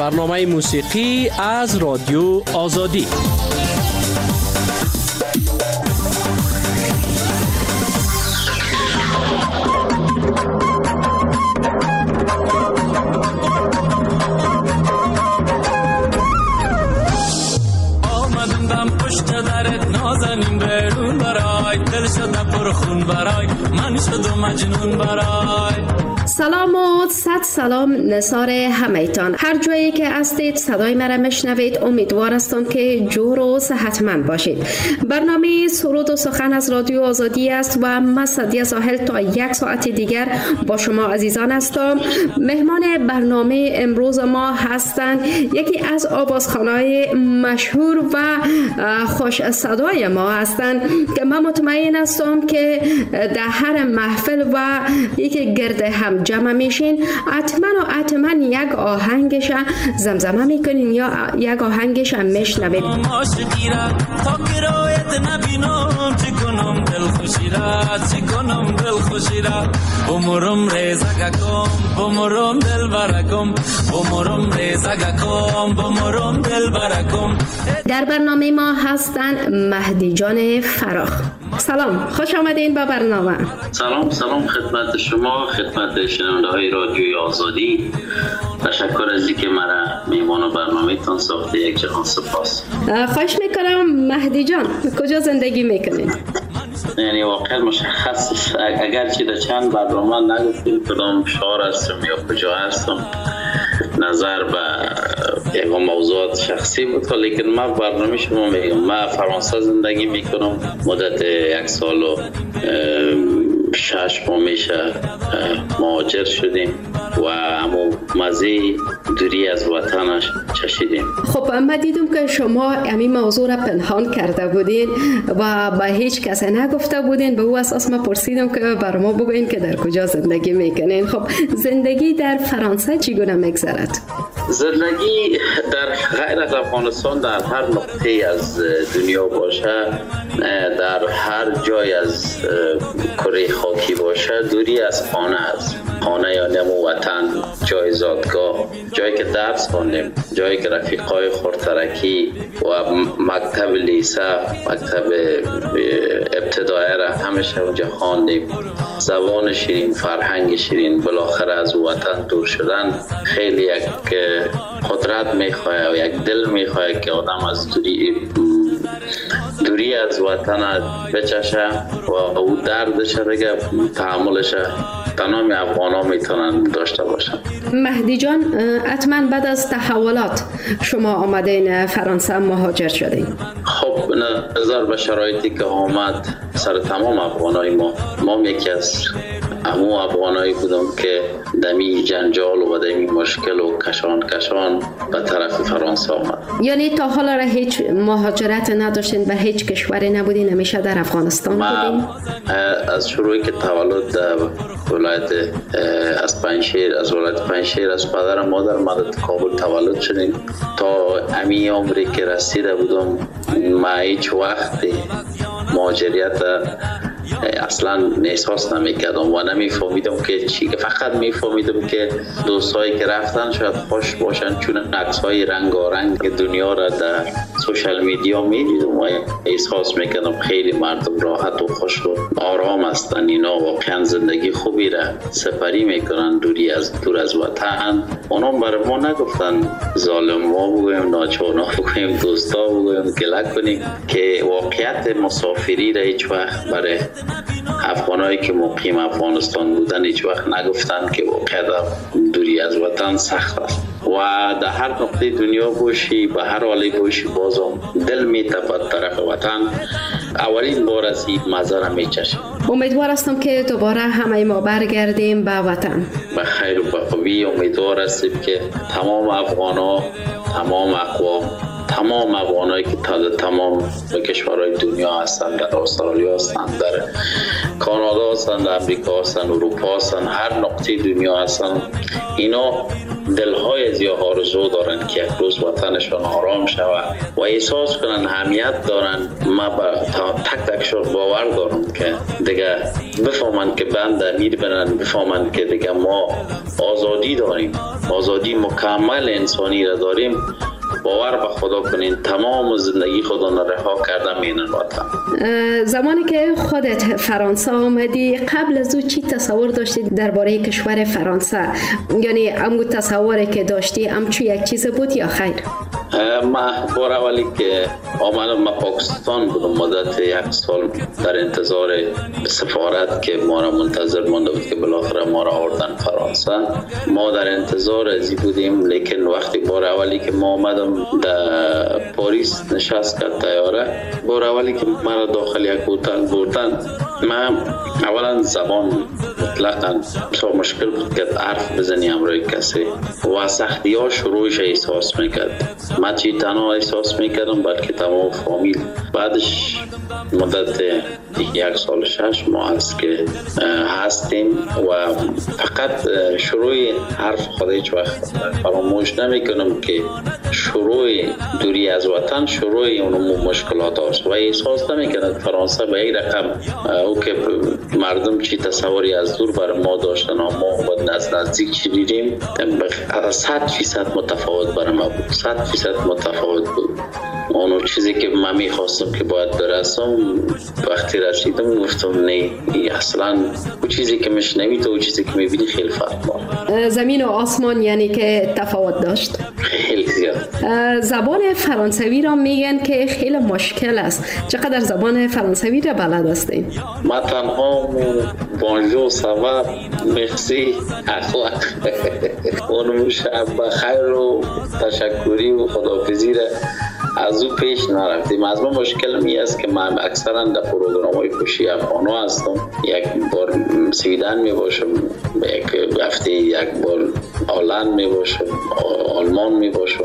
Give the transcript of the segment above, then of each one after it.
برنامه موسیقی از رادیو آزادی. نازنین برون برای دل شده پرخون برای من شدم مجنون برای. سلام و صد سلام نثار همه‌تان. هر جایی که هستید صدای مرا میشنوید، امیدوار هستم که جور و صحتمند باشید. برنامه سرود و سخن از رادیو آزادی است و من سعدیه زاهل تا 1 ساعت دیگر با شما عزیزان هستم. مهمان برنامه امروز ما هستند یکی از آوازخوان‌های مشهور و خوش صدای ما هستند که من مطمئن هستم که در هر محفل و یکی گرد هم جمع میشین حتما یک آهنگش زمزمه میکنین یا یک آهنگش هم میشنوید. در برنامه ما هستن مهدی جان فراخ. سلام، خوش آمدین با برنامه. سلام خدمت شما، خدمت شنونده های رادیوی آزادی. تشکر از اینکه مرا میهمان برنامه تان ساخته. یک جهان سپاس. خواهش میکنم مهدی جان، کجا زندگی میکنین؟ یعنی واقعا مشخص اگرچه در چند برنامه نگفتیم کدام شهر هستم یا کجا هستم، نظر به یک موضوعات شخصی بود، لیکن من برنامه شما میگم. من فرانسه زندگی میکنم، مدت 1 سال و 6 ماه میشه مهاجر شدیم و همون مزه دوری از وطنش چشیدیم. خب من دیدم که شما همین موضوع را پنهان کرده بودین و به هیچ کس نگفته بودین. به او اساس من پرسیدم که بر ما بگوین که در کجا زندگی میکنین. خب زندگی در فرانسه چگونه میگذرد؟ زندگی در غیر از افغانستان در هر نقطه از دنیا باشه، در هر جای از کره خاکی باشه، دوری از خانه است. خانه یعنی وطن، جای زادگاه، جایی که درس خوندیم، جایی که رفیقای خردترکی و مکتب لیسه، مکتب ابتدایی را همیشه اونجا خواندیم. زبان شیرین، فرهنگ شیرین. بالاخره از وطن دور شدن خیلی یک قدرت میخواه و یک دل میخواه که آدم از دوری از وطن بچشه و او دردش دیگه تحملش تمام افغانا میتونن داشته باشن. مهدی جان، حتما بعد از تحولات شما آمدین فرانسه، مهاجر شدین. خب نظر به شرایطی که آمد سر تمام افغانای ما یکی از همون افغانایی بودم که دمی جنجال و دمی مشکل و کشان به طرف فرانسه آمد. یعنی تا حالا را هیچ مهاجرت نداشتین، به هیچ کشوری نبودین، همیشه در افغانستان بودین؟ از شروعی که تولد در ولایت از ولایت پنجشیر از پدر مادر مدد کابل تولد شدیم. تا امی عمری که رسیده بودم ما هیچ وقتی مهاجریت اصلا احساس نمیکردم و نمیفهمیدم که چی. فقط میفهمیدم که دوستایی که رفتن شاید خوش باشن، چون عکس‌های رنگارنگ دنیا را در سوشال میدیا میدیدم و احساس میکردم خیلی مردم راحت و خوش و آرام هستن. اینا واقعا زندگی خوبی را سپری میکنن دور از وطن. اونا برای ما نگفتن ظالم ما بگویم، ناچونا بگویم، دوستا بگویم، گله کنیم، که واقعیت مسافری را هیچ وقت برای افغانایی که مقیم افغانستان بودن هیچ وقت نگفتن که واقعا دوری از وطن سخت است و در هر نقطه دنیا باشی، به هر حالی باشی، بازم دل میتپد طرف وطن. اولین بار از این مزار میچشم. امیدوار هستم که دوباره همه ما برگردیم به وطن به خیر و به خوبی. امیدوار هستیم که تمام افغانا، تمام اقوام، تمام افغانایی که تمام کشورهای دنیا هستند، در استرالیا هستند، در کانادا هستند، در امریکا هستند، اروپا هستند، هر نقطه دنیا هستند، اینا دلهای از یا آرزو دارن که یک روز وطنشان آرام شود و احساس کنن اهمیت دارن. ما تک تکشون باور دارم که دیگه بفهمن که بند میر بنن، بفهمن که دیگه ما آزادی داریم آزادی مکمل انسانی را داریم، باور به خدا کنین تمام زندگی خدا را رها کرده مینن وطن. زمانی که خودت فرانسه آمدی، قبل از او چی تصور داشتی درباره کشور فرانسه؟ یعنی همون تصوری که داشتی همچون یک چیز بود یا خیر؟ ما بار اولی که آمدم ما پاکستان بودم، مدت 1 سال در انتظار سفارت که ما را منتظر مانده بود که بالاخره ما را آوردن فرانسه. ما در انتظار ازی بودیم، لیکن وقتی بار اولی که ما آمدم در پاریس نشست کرد طیاره، بار اولی که ما را داخل یک هتل بردن، من اولا زبان مطلقا مشکل بود که حرف بزنی امروی کسی و سختی ها شروعش احساس میکرد. من چی تنها احساس میکردم بلکه تمام فامیل. بعدش مدت 1 سال 6 ماه هست که هستیم و فقط شروع حرف خود هیچ وقت فراموش نمیکنم که شروع دوری از وطن شروع اون مشکلات هست و احساس نمیکنم فرانسه به یک رقم او که مردم چی تصوری از دور بر ما داشتن و ما از نزدیک چی دیدیم 100% متفاوت بر ما بود. 100% متفاوت بود. اونو چیزی که من میخواستم که باید برسم وقتی رسیدم گفتم نه، اصلا اون چیزی که مشنوید و اون چیزی که میبینی خیلی فرق داره. زمین و آسمان یعنی که تفاوت داشت. خیلی زیاد. زبان فرانسوی را میگن که خیلی مشکل است. چقدر زبان فرانسوی را بلد هستین؟ ما تنها بانجور سوا مرسی اخلاق اونو شب بخیر و تشکری و خداحافظی را از او پیش نرفتیم. از من مشکل می است که من اکثرا در پروگرام های خوشی افغانا هستم. یک بار سویدن می باشم، یک هفته یک بار هلند می باشم، آلمان می باشم.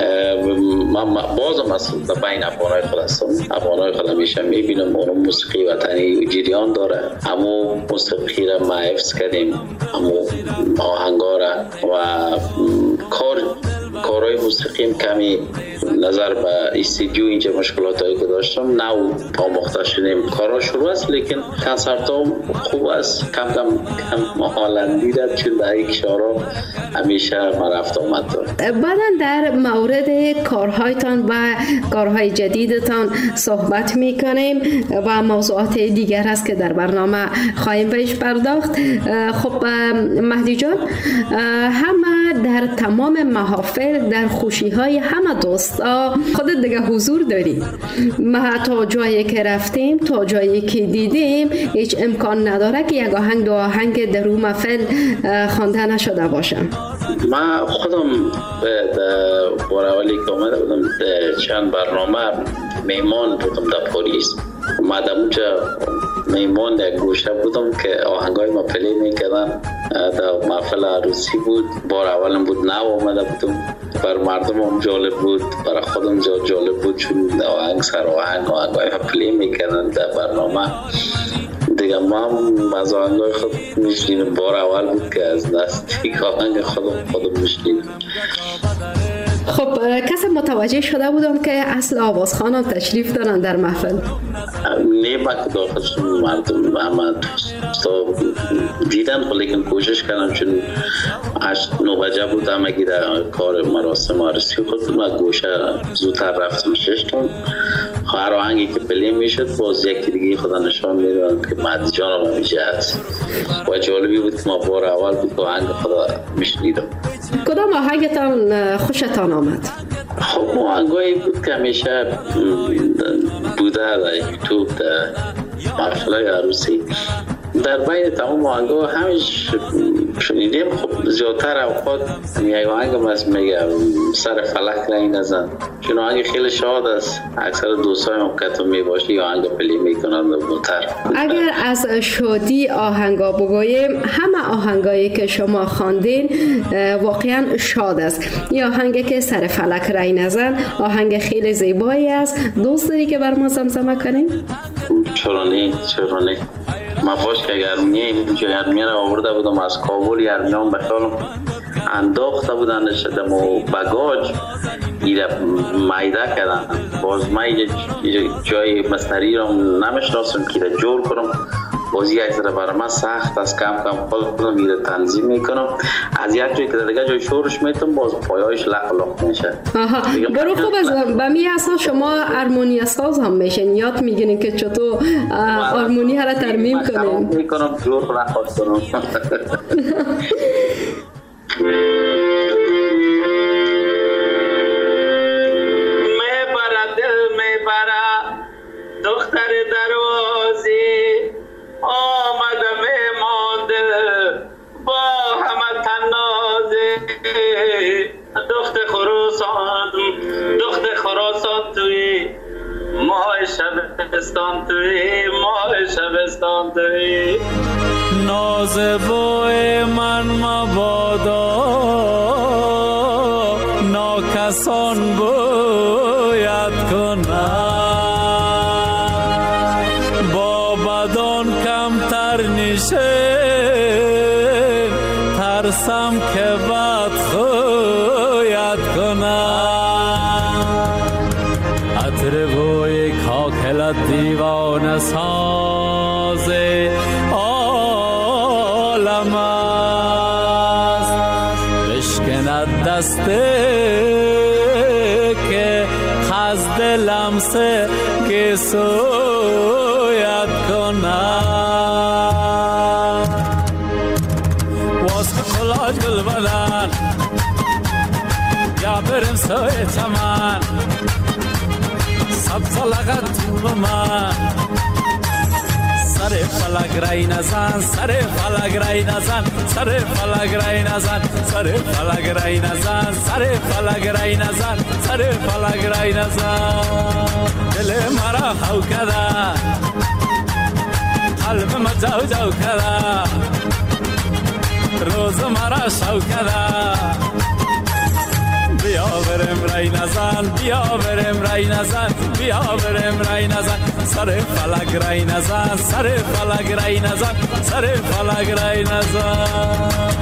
من بازم اصلا بین افغانای خود هستم. افغانای خود همیشه می بینم اونو موسیقی وطنی جریان داره. همو موسیقی را ما حفظ کردیم، همو آهنگا را و کارهای موسیقیم کمی نظر به استودیو اینجا مشکلات هایی که داشتم نو آموخته شدیم. کارها شروع است لیکن کنسرت ها خوب است. کم هالندی را چون در یک شارا همیشه ما رفت آمد داره. بعدا در مورد کارهایتان و کارهای جدیدتان صحبت میکنیم و موضوعات دیگر هست که در برنامه خواهیم بهش پرداخت. خب مهدی جان، همه در تمام محافل در خوشی های همه دوستا خودت دیگه حضور داری. ما تا جایی که رفتیم، تا جایی که دیدیم، هیچ امکان نداره که یک آهنگ دو آهنگ در اون محفل خوانده نشده باشم. من خودم بار اولی که آمده بودم چند برنامه میمان بودم در پاریس. اومدم اونجا میمان در گوشه بودم که آهنگای ما پلی میکردن. در محفل عروسی بود، بار اولم بود نو آمده بودم. بر مردم هم جالب بود، برای خودم جالب بود چون آهنگ سر آهنگای پلی میکردن در برنامه دیگه. ما هم از آهنگای خود میشنیدم. بار اول بود که از نزدیک آهنگ خودم میشنیدم. خب کسی متوجه شده بودم که اصل آوازخوانان تشریف دارن در محفل؟ نه، با که داخل شدم مردم همه دوستا دیدن، لیکن کوشش کردم چون 8-9 بجه بود همه گیره کار مراسم عروسی خود. من گوشه زودتر رفتم ششتم. هر آهنگی که پلی میشد باز یکی دیگه خدا نشان میدادن که مهدی جان هم همیشه هست و جالبی بود که ما بار اول بود که آهنگ خدا میشنیدم. کدام آهنگتان خوشتان آمد؟ خب آهنگایی بود که همیشه بوده در یوتیوب در محفل‌های عروسی. در بین تمام آهنگا همیش شنیدیم. خب زیادتر اوقات یک آهنگم از میگه سر فلک رنگ نزن، چون آهنگ خیلی شاد است. اکثر دوستای هم که تو میباشی یا آهنگ پلی میکنن بودتر. اگر از شادی آهنگا بگوییم، همه آهنگایی که شما خواندین واقعا شاد است. یا آهنگی که سر فلک رنگ نزن آهنگ خیلی زیبایی است. دوست داری که بر ما زمزمه کنیم؟ چرا نه. ما باش که گرمیه را آورده بودم از کابل. گرمیان بخیالم انداخته بودن شدم و بگاج ایره مایده کردن. باز من جای مستری را نمیشناسم که جور کنم. بازی اکثر برای من سخت است. کم خودم میره تنظیم میکنم. از یک جایی که دیگه جای شورش میتونم باز پایه‌اش لق میشه. برو خوب است. به می اساس شما هارمونی ساز هم میشین، یاد میگیرین که چطور هارمونی ها را ترمیم کنین. میکنم جور نخواست کنم. دختر دروازی آمده میمانده با همه تنازی، دخت خراسان توی ماه شبستان توی ماه شبستان توی ناز بوی من مبادا ناکسان بوید کنم، ترسم که بد خویت کنم. عطر بوی کاکلت دیوانه ساز عالم است، بشکند دسته که خزد لمسه که سویت کنم. گل بدن یا برم سوی چمن، سبز لغت تو من سر فلک رای نزن، سر فلک رای نزن، سر فلک رای نزن، سر فلک رای نزن، سر فلک رای نزن، سر فلک رای نزن. دل مرا خو کده قلب ما جو جو کده، روز مرا شوکده بیا برم رای نزن، بیا برم رای نزن، بیا برم رای نزن، سر فلک رای نزن، سر فلک رای نزن، سر فلک رای نزن.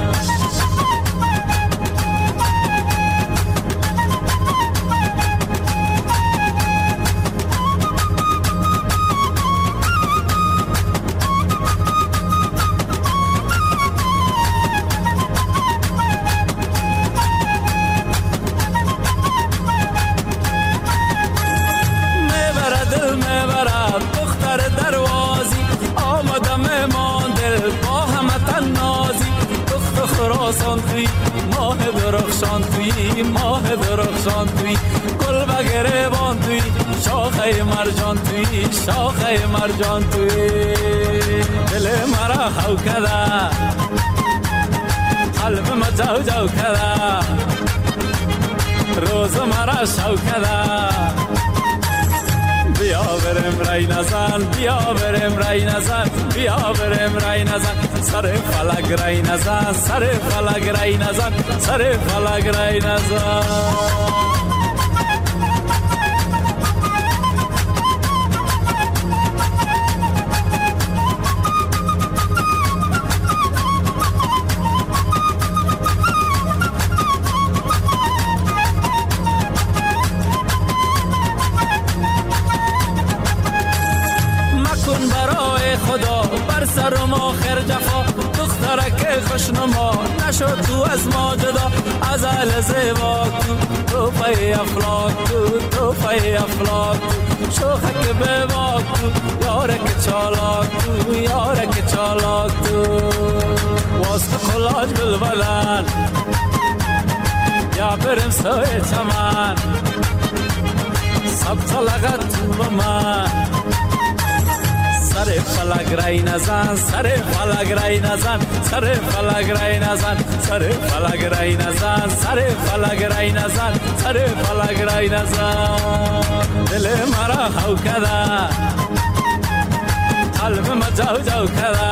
خراسان توی ماه درخشان توی ماه درخشان توی گل و گریبان توی شاخه مرجان توی شاخه مرجان توی دل مرا خو کده قلب ما جو جو کده روز مرا شو کده بیا برم رای نزن بیا برم رای نزن بیا برم رای نزن سر فلک رای نزن سر فلک رای نزن سر فلک رای نزن سرم آخر جفا دخترک خوشنما نشد تو از ما جدا از اهل زیبا تو پای افلاک تو پای افلاک شوخک بباک تو یارک چالاک تو یارک چالاک تو واسه خلاج گل بلند یا برم سوی چمن سب طلقت تو من سر فلک رای نزن سر فلک رای نزن سر فلک رای نزن سر فلک رای نزن سر فلک رای نزن سر فلک رای نزن دل مرا خو کده قلب ما جو جو کده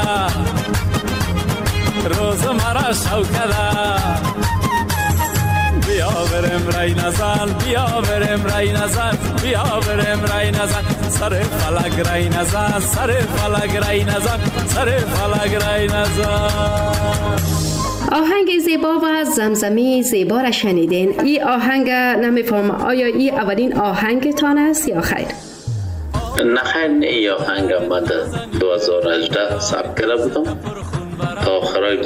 روز مرا شو کده بیا برم رای نزن بیا برم رای نزن بیا برم رای نزن سر فلک رای نزن سر فلک رای نزن سر فلک رای نزن. آهنگ زیبا و زمزمه زیبا را شنیدین. این آهنگ نمیفهم آیا این اولین آهنگتان است یا خیر؟ نخیر ای آهنگم من در 2018 ثبت کرده بودم تا آخرای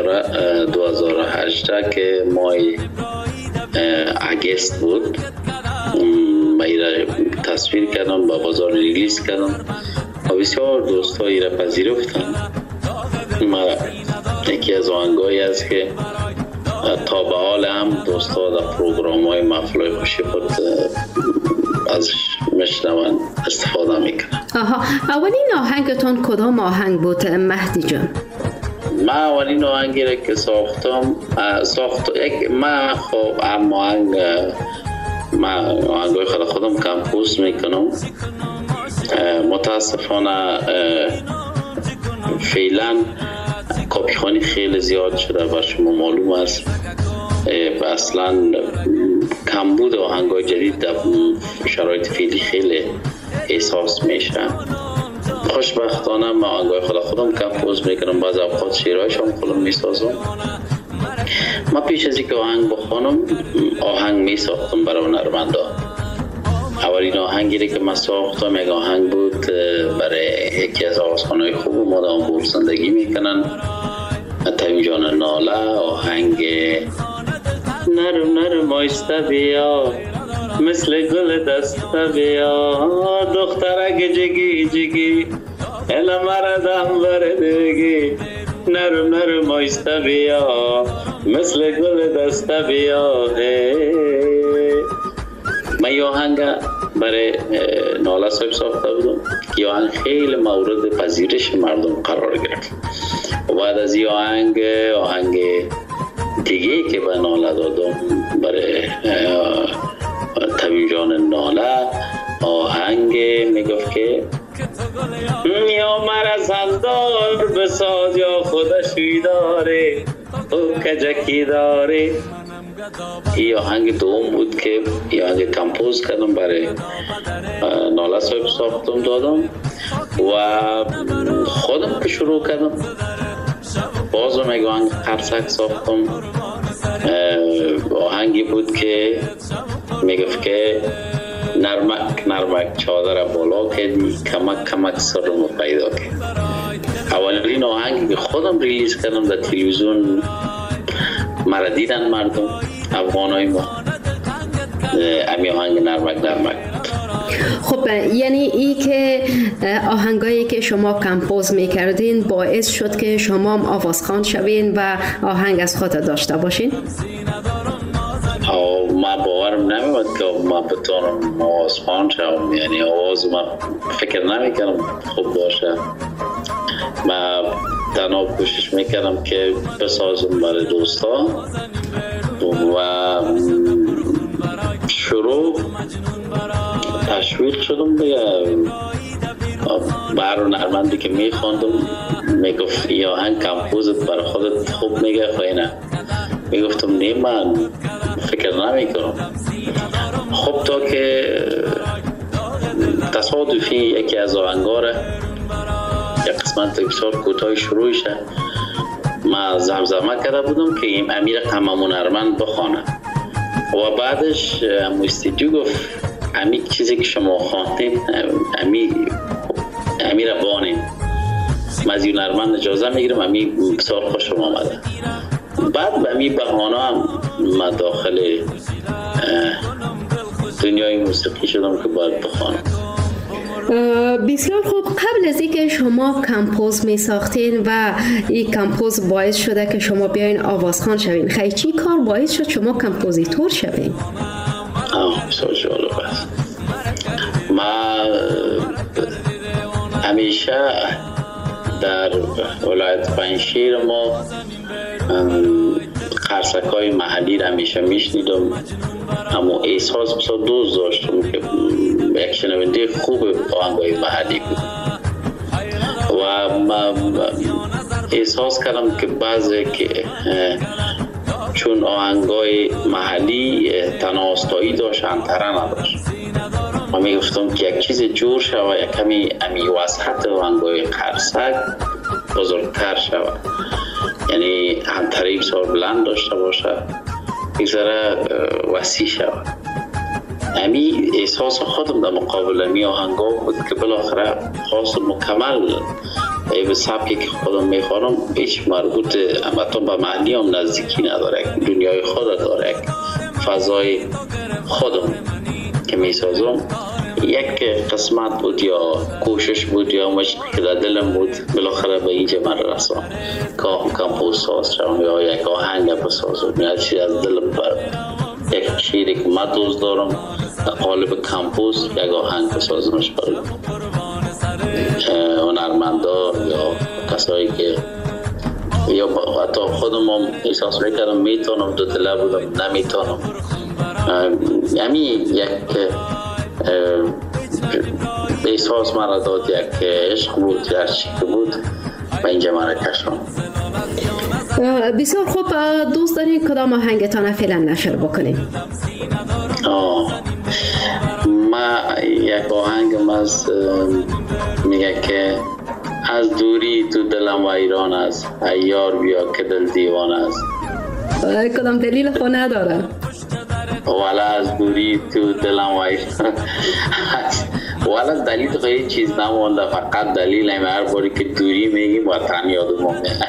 2018 که مای اگست بود. من ایره تصویر کردم با بازار ریلیز کردم و بسیار دوست هایی را پذیرفتن. ما یکی از آهنگایی است که تا به حال هم دوست ها در پروگرام های محفل خوشی خود ازش میشنون استفاده میکنن. اولین آهنگتون کدام آهنگ بود مهدی جان؟ من اولین آهنگی را که ساختم من خب آهنگای خودم کمپوز میکنم. متاسفانه فعلا کپی خوانی خیلی زیاد شده و شما معلوم است اصلا کمبود آهنگای جدید در شرایط فعلی خیلی احساس میشه. خوشبختانه من آهنگای خودم کمپوز میکنم، بعض اوقات شعرهایشم خودم میسازم. من پیش از اینکه آهنگ بخوانم آهنگ میساختم برای هنرمندا. اولین آهنگی که من ساختم یک آهنگ بود برای یکی از آوازخوان‌های خوب مادام بور زندگی میکنن، تیم جان ناله. آهنگ نرم نرم آیسته بیا مثل گل دسته بیا دخترک جگی جگی الا مردم بردگی نرم نرم آیسته بیا مثل گل دسته بیا. من یه آهنگ برای ناله صاحب ساخته بودم که آهنگ خیلی مورد پذیرش مردم قرار گرفت. و بعد از این آهنگ دیگه که به ناله دادم برای طبیب جان ناله، آهنگ میگفت که یا مرزندار بساز یا خودشوی داره تو کجکی داره. این آهنگ دوم بود که این آهنگ کمپوز کردم برای ناله صاحب ساختم دادم و خودم که شروع کردم. بازم یک آهنگ قرصک ساختم. آهنگی بود که میگفت که نرمک نرمک چادر بالا کردی کمک کمک سرمو پیدا کرد. اولین آهنگی که خودم ریلیز کردم در تلویزیون مرا دیدن مردم افغانای ما امی آهنگ نرمک نرمک. خب یعنی ای که آهنگایی که شما کمپوز میکردین باعث شد که شما هم آوازخوان شوین و آهنگ از خود داشته باشین؟ من باورم نمیاد که من بتونم آوازخوان شوم. یعنی آواز من فکر نمیکنم خوب باشه. من تنها کوشش میکردم که بسازم برای دوستا و شروع تشویق شدم برای هنرمندی که میخواندم میگفت این آهنگ کمپوزت برای خودت خوب میگه خواهی نه. میگفتم نه من فکر نمیکنم. خب تا که تصادفی یکی از آهنگا یک قسمت بسیار کوتاه شروع شد. من زمزمه کرده بودم که این امیر هممون هنرمند بخوانه و بعدش استودیو گفت امی چیزی که شما خواندید امیر بانیم من از این هنرمند اجازه میگیرم. امی بسیار خوشم آمده. بعد به امی بهانه هم من داخل دنیای موسیقی شدم که باید بخوانم. بسیار خوب. قبل از اینکه شما کمپوز می ساختین و این کمپوز باعث شده که شما بیاین آوازخوان شوین، خیلی چی کار باعث شد شما کمپوزیتور شوین؟ بسیار جالب است. من همیشه در ولایت پنجشیر ما قرصک های محلی را همیشه میشنیدم، اما احساس بسیار دوست داشتم که یک شنونده خوب آهنگای محلی بود و من احساس کردم که بعضی که چون آهنگای محلی تناسایی داشت انتره نداشت. من میگفتم که یک چیز جور شود، یک کمی امی وسط آهنگای قرصک بزرگتر شود، یعنی انتره بسیار بلند داشته باشه، یک ذره وسیع شود. امی احساس خودم در مقابل امی آهنگا بود که بالاخره خاص مکمل به سبکی که خودم میخوانم هیچ مربوط امتون به معنی هم نزدیکی نداره، دنیای خود داره، فضای خودم که میسازم یک قسمت بود یا کوشش بود یا مشکل که در دلم بود بالاخره به اینجا من رسوم که کمپوز ساز شدم یا یک آهنگ بسازم یا چیز از دلم یک شیری که من دوست دارم در قالب کمپوز یک آهنگ بسازمش برای هنرمندا یا کسایی که یا حتی خودم هم احساس میکردم میتونم دو دله بودم نمیتونم یعنی یک احساس مرا داد یک عشق بود یا چی که بود و اینجا مرا کشم. بسیار خوب، دوست دارین کدام آهنگتان فعلا نشر بکنیم؟ ما یک آهنگم از میگه که از دوری تو دلم ویران است، یار بیا که دل دیوان است. کدام دلیل خود نداره؟ والا از دوری تو دلم ویران است. والا دلیل خیلی چیز نمونده، فقط دلیل همه هر باری که دوری میگیم وطن یادمون میاد.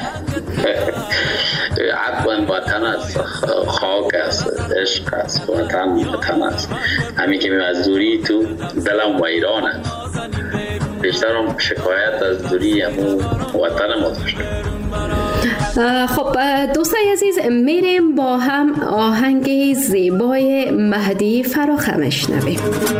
حتما وطن است، خاک است، عشق است، وطن است. همین که میگم از دوری تو دلم ویران است. بیشتر هم شکایت از دوری همون وطن ما داشتم. خب دوستای عزیز، میریم با هم آهنگ زیبای مهدی فراخه میشنویم.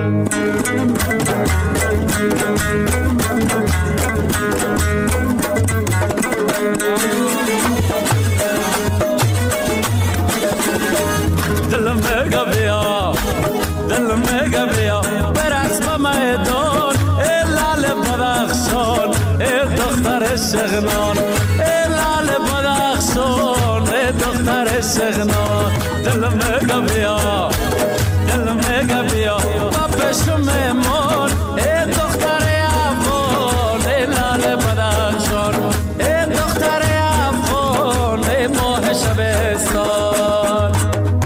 دلم بگا بیا، دلم بگا بیا، برقص با میدان، ای لال بدخشان، ای دختر شغنان، ای لال بدخشان، ای دختر شغنان. دلم بگا بیا، دلم بگا بیا، با پشم میمون، ای دختر افغان، ای لال بدخشان، ای دختر افغان، ای ماه شبستان.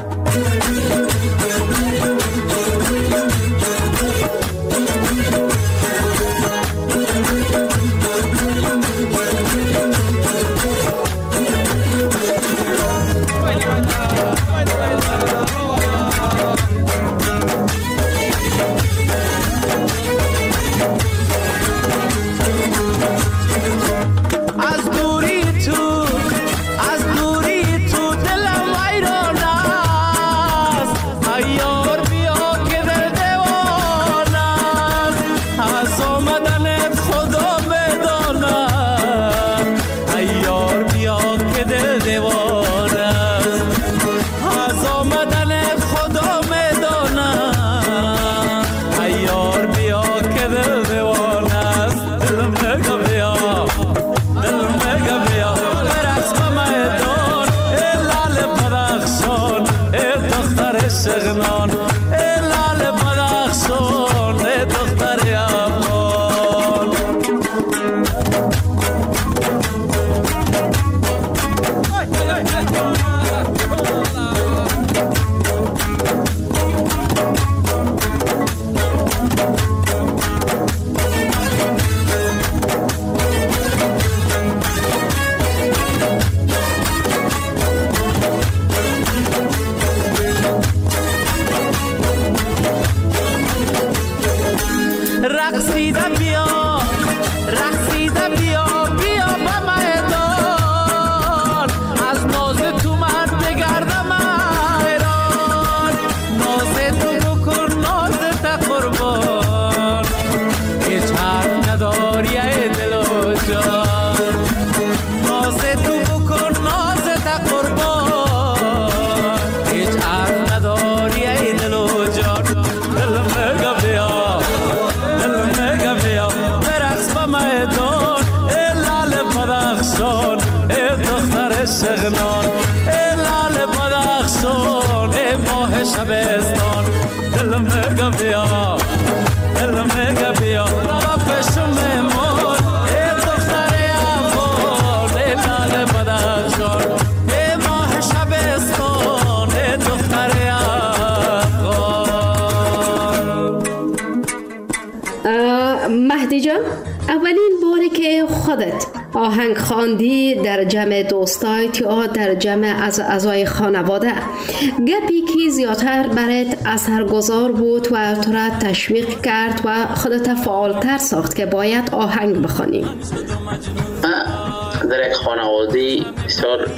شغنان ای لال بدخشان ای ماه شبستان دلم بگا بیا دلم بگا بیا با پشم میمون ای دختر افغان ای لال بدخشان ای ماه شبستان ای دختر افغان. اولین باری که خودت آهنگ خواندی در جمع دوستایت یا در جمع از اعضای خانواده، گپی که زیادتر برات اثرگذار بود و تو را تشویق کرد و خودت فعالتر ساخت که باید آهنگ بخوانی؟ در یک خانواده بسیار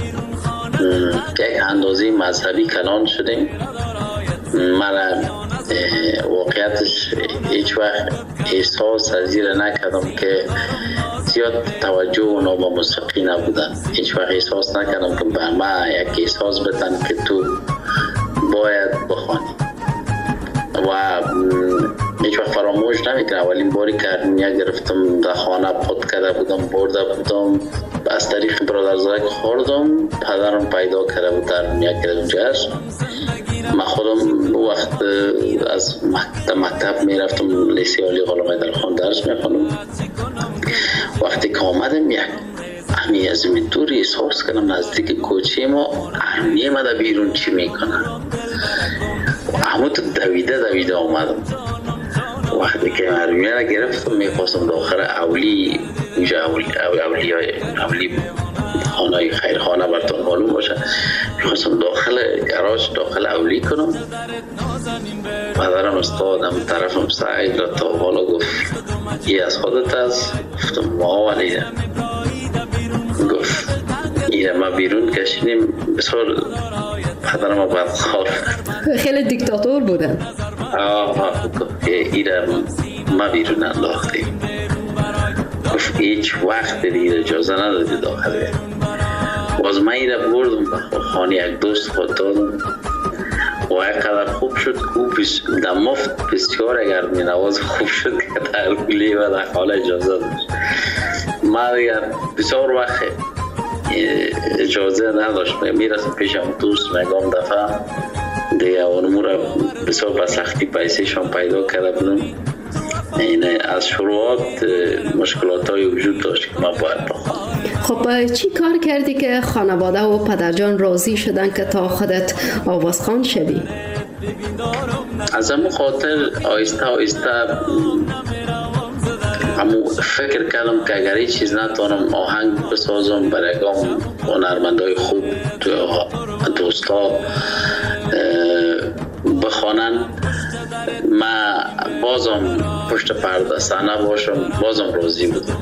یک اندازه مذهبی کلان شدیم. من واقعیتش هیچ وقت احساس از زیر نکردم که زیاد توجه اونا با موسیقی نبودن. هیچ وقت احساس نکردم که به من یک احساس بدن که تو باید بخوانی و هیچ وقت فراموش نمیکنم. اولین باری که هرمونیا گرفتم در خانه پود کرده بودم، برده بودم، از طریق برادرزادک خوردم، پدرم پیدا کرده بود هرمونیا کرده جاش. من خودم وقت از مکتب میرفتم، لیسه عالی غلام حیدرخان درس میخوندم. وقتی که آمدم یک همی از این طوری احساس کردم نزدیک کوچه ما هرمونیه ما در بیرون چی میکنن. همون تو دویده آمدم. وقتی که هرمونیه را گرفتم میخواستم داخل اولی خانه خیرخانه براتون معلوم باشه، میخواستم داخل گراژ داخل اولی کنم. پدرم استادم طرفم سعید را تا بالا گفت ای از خودت است؟ گفتم ما ولیده. گفت ایره ما بیرون کشیدیم. بسیار پدرم بدخواه خیلی دیکتاتور بودن. گفت ایره ما بیرون انداختیم. گفت هیچ وقت دیگه اجازه ندادی داخل. باز من ایره بردم خانه یک دوست خود دادم و اینقدر خوب شد که در مفت بسیار اگر می نواز خوب شد که در گلی و در خانه اجازه داشت. من دیگر بسیار وقت اجازه نداشت. میرسم پیشم دوست میگم دفعه دیگه اونمو را بسیار بسختی پیسیشان پیدا کرده بودم. این از شروعات مشکلات های وجود داشت که من باید بخوام. خب چی کار کردی که خانواده و پدرجان راضی شدن که تا خودت آوازخوان شدی؟ از همون خاطر آیسته همون فکر کردم که اگر هیچ چیز نتوانم آهنگ بسازم برای هنرمندای خوب دوستا بخوانن، من بازم پشت پرده صحنه باشم، بازم راضی بودم.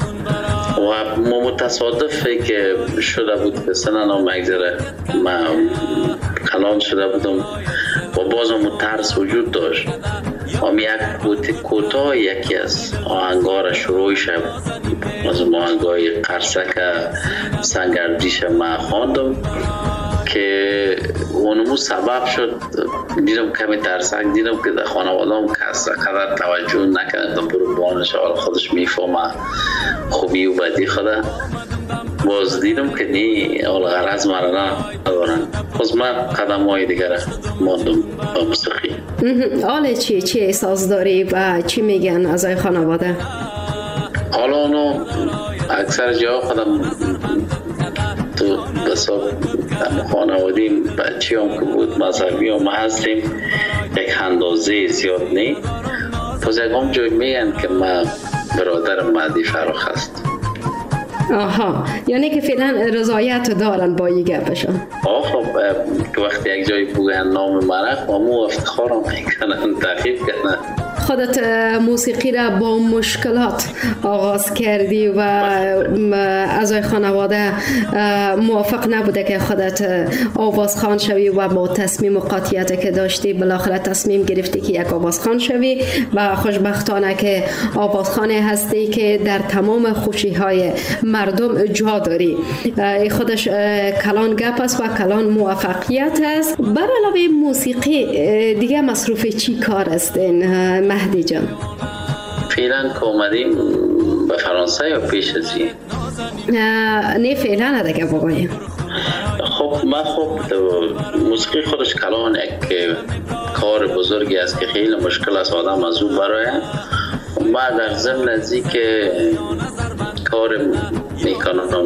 و متصادفه که شده بود که سنم مگذره من کلان شده بودم و بازم ترس وجود داشت. یک کوتاه یکی از آهنگار شروع شد از آهنگای قرصک سنگردیش من خواندم که اونمو سبب شد دیدم کمی ترسک، دیدم که در خانواده هم کس قدر توجه نکردم برو بانش حال خودش میفهمه خوبی و بدی خوده. باز دیدم که نی اول غرض مرا ندارن. باز من قدم های دیگر ماندم با موسیقی. حالا چی احساس داری و چی میگن از ای خانواده؟ حالا اونو اکثر جا خودم تو بسا خانوادیم بچی هم که بود مذهبی هم هستیم یک اندازه زیاد نی. باز یکم جای میگن که من برادر مهدی فراخ هست. آها، یعنی که فعلا رضایت دارن با این گپشون. خب که وقتی یک جایی بگن نام مرخ و مو افتخارم میکنن تحقیق کنن. خودت موسیقی را با مشکلات آغاز کردی و اعضای خانواده موافق نبوده که خودت آوازخوان شوی و با تصمیم و قاطعیت که داشتی بالاخره تصمیم گرفتی که یک آوازخوان شوی و خوشبختانه که آوازخوان هستی که در تمام خوشی های مردم جا داری. خودش کلان گپ است و کلان موفقیت است. بر علاوه موسیقی دیگه مصروف چی کار هستین مهدی جان؟ فعلا که اومدیم به فرانسه یا پیش ازی؟ نه فعلا ندگه بگویم. خب من موسیقی خودش کلان یک کار بزرگی است که خیلی مشکل است آدم از اون برای من در ضمن ازی که کار میکنم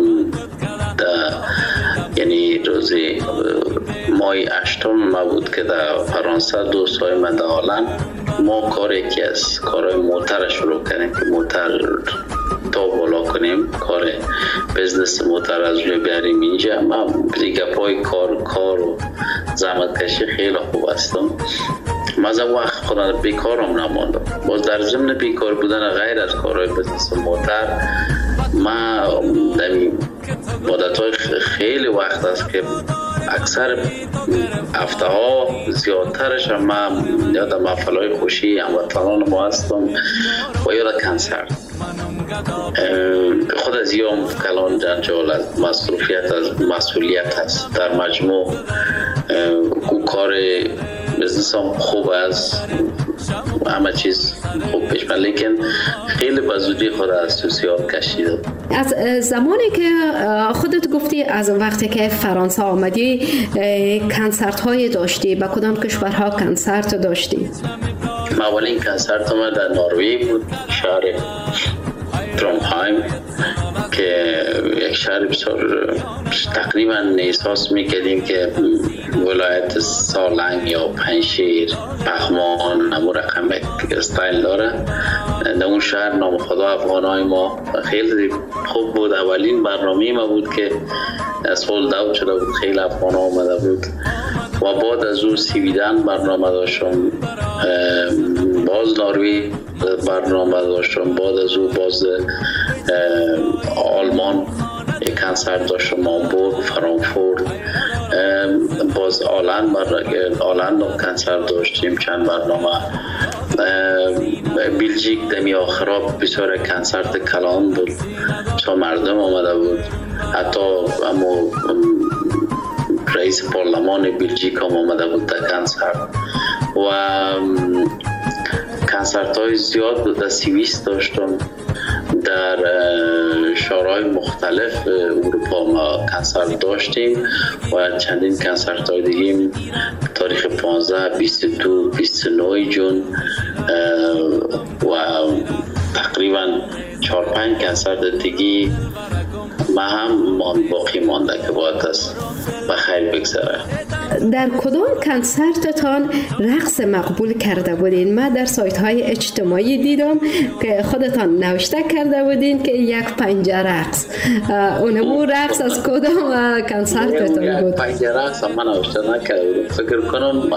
یعنی روزی ماه 8 ما بود که در فرانسه دوستای من در هلند ما کاری که از کارهای موتر شروع کردیم که موتر تا بالا کنیم، کار بزنس موتر از روی بیاریم اینجا. ما دیگه پای کار و زحمت کشی خیلی خوب هستم. مازم وقت خودم بیکارم نماندم. باز در ضمن بیکار بودن غیر از کارهای بزنس موتر، ما مدت‌های خیلی وقت است که اکثر هفته ها زیادترش هم من یاد محفل‌های خوشی هموطنان ما هستم و یاد کنسرت. خود از یوم کلان جنجال از مسئولیت هست. در مجموع کار بزنس هم خوب است، همه چیز خوب پیش من، لیکن خیلی بزودی خود از سوسیال کشیدم. از زمانی که خودت گفتی از وقتی که فرانسه آمدی کنسرت های داشتی، با کدام کشورها کنسرت داشتی؟ اولین کنسرت ما در نروژ بود، شهر ترونهایم که یک شهر بسیار تقریبا احساس میکردیم که ولایت سالنگ یا پنشیر پخمان همون رقم استایل داره. در اون شهر نام خدا افغانای ما خیلی خوب بود. اولین برنامه ما بود که سولد اوت شده بود، خیلی افغان ها آمده بود و بعد از اون سویدن برنامه داشتم، باز نروژ برنامه داشتم، بعد از اون باز آلمان یک کنسرت داشتم، هامبورگ، فرانکفورت، باز آلند کنسرت داشتیم، چند برنامه. بلژیک دمی آخراب بسیار کنسرت کلان بود، بسیار مردم آمده بود، حتی امو رئیس پارلمان بلژیک هم آمده بود در کنسرت و کنسرت های زیاد بود. در سوئیس داشتم، در شهرهای مختلف اروپا ما کنسرت داشتیم و چندین کنسرت های دیگه تاریخ 15 22 29 جون و تقریبا 4-5 کنسرت دیگه ما هم باقی مانده که باید است بخیر بگذره. در کدام کنسرتتان رقص مقبول کرده بودین؟ من در سایت های اجتماعی دیدم که خودتان نوشته کرده بودین که یک پنجه رقص. اونمو رقص از کدام کنسرتتان بود؟ یک پنجه رقص من نوشته نکرده بودم. فکر کنم